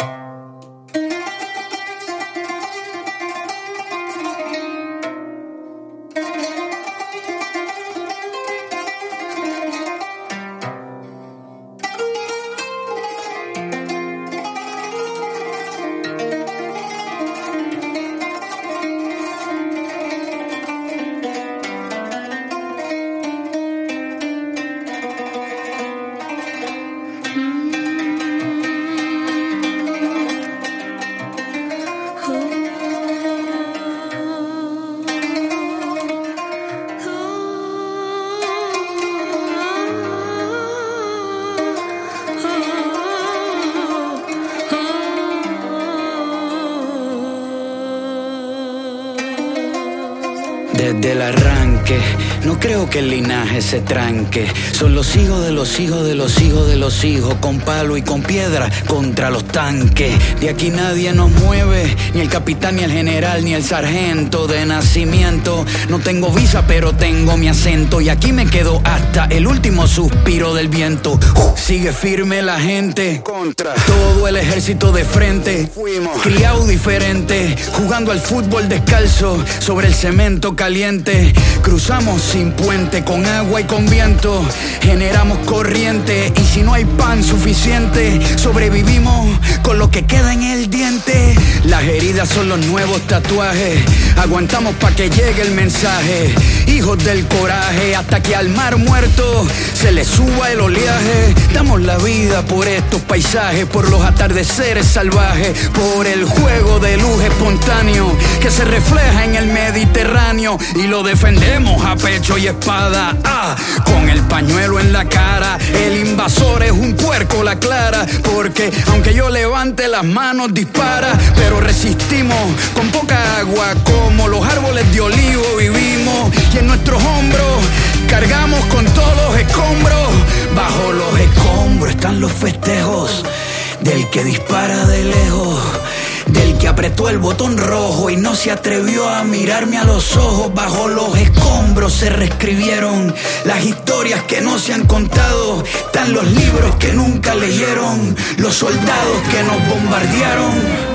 Desde el arranque, no creo que el linaje se tranque. Son los hijos de los hijos de los hijos de los hijos, con palo y con piedra contra los tanques. De aquí nadie nos mueve, ni el capitán, ni el general, ni el sargento de nacimiento. No tengo visa, pero tengo mi acento, y aquí me quedo hasta el último suspiro del viento. Sigue firme la gente, contra todo el ejército de frente. Fuimos criados diferente, jugando al fútbol descalzo sobre el cemento caliente. Cruzamos sin puente, con agua y con viento. Generamos corriente, y si no hay pan suficiente, sobrevivimos con lo que queda en el diente. Las heridas son los nuevos tatuajes, aguantamos pa' que llegue el mensaje. Hijos del coraje, hasta que al mar muerto se le suba el oleaje. Damos la vida por estos paisajes, por los atardeceres salvajes, por el juego de luz espontáneo que se refleja en el Mediterráneo, y lo defendemos a pecho y espada, con el pañuelo en la cara. El invasor es un puerco, la clara, porque aunque yo levante las manos dispara. Pero resistimos con poca agua, como los árboles de olivo vivimos, y en nuestros hombros cargamos con todos los escombros. Bajo los escombros están los festejos del que dispara de lejos, del que apretó el botón rojo y no se atrevió a mirarme a los ojos. Bajo los escombros se reescribieron las historias que no se han contado. Están los libros que nunca leyeron, los soldados que nos bombardearon.